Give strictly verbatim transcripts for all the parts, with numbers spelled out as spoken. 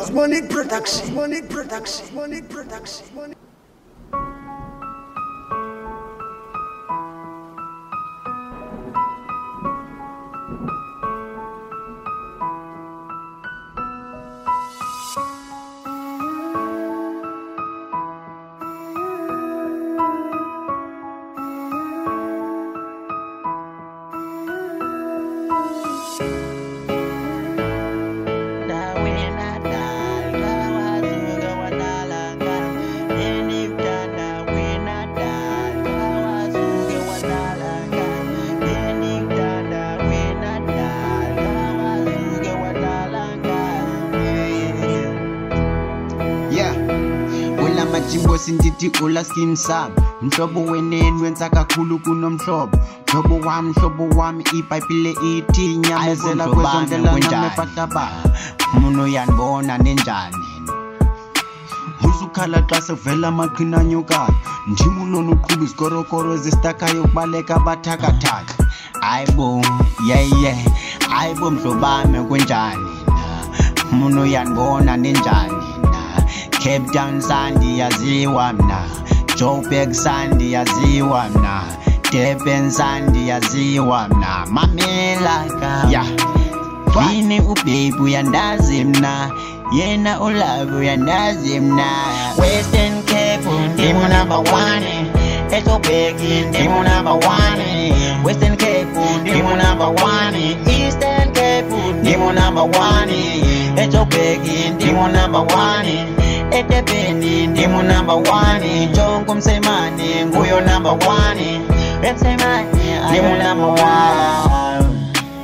Money production, money production, money production, money. Jimbo sinditi ula skin sub mhlobo weneni wenza kakhulu kunomhlobo mhlobo wami mhlobo wami iBhayibhile ithi nyamezela kwezondlela namepahlaba umuntu yanibona nenjani uzukhala xa sevela amaqhina nyokayo ndimulona uqhuba isikorokoro zisitakayo kubaleka abathakathaka ayibo yeye ayibo mhlobami kunjani umuntu yanibona nenjani Cape Town Sandy yaziwa mna Joburg Sandy yaziwa mna Durban Sandy yaziwa mna mamela ka yeah. Wini ubaby uyandazi mna yena ulavu uyandazi mna Western Cape ndimu number one Joburg ndimu number one Western Cape ndimu number one Eastern Cape ndimu number one Joburg ndimu number one Etebeni ndimu number one Jongo Msemani nguyo number one Msemani ndimu number one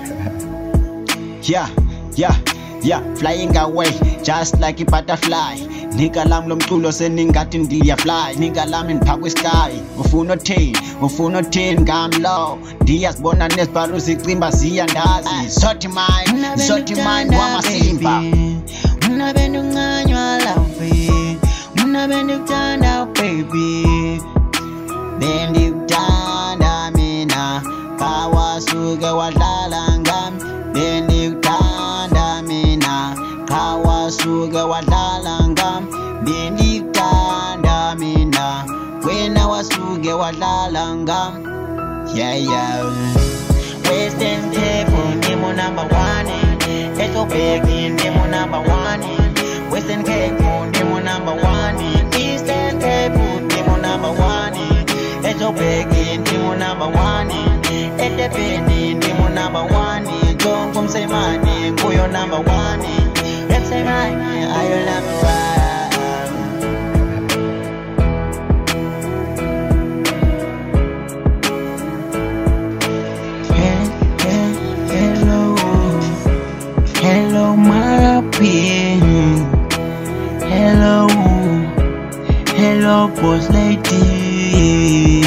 Yeah, yeah, yeah Flying away just like a butterfly Nigga lam lomculo seningathi ndiya fly Nigga lam nipakwe sky Ufuna ten, ufuna ten ngamlo Ndiyazibona nesibhalo zicimba ziyandazi Sothi mine, sothi mine wamasimba Muna bendu nganywa lavi Muna bendu kutanda baby Bendu kutanda mina Kawasuke wadlala ngami Bendu kutanda mina Kawasuke wadlala ngami Bendu kutanda mina Wena wasuke wadlala ngami Yeah yeah Western Cape ndimu number one Joburg ndimu number one Western Cape ndimu number one Eastern Cape ndimu number one Joburg ndimu number one Etebeni ndimu number one Jongo Msemani nguyo number one Msemani ayo number one Hello, my pin. Hello, hello, boss lady.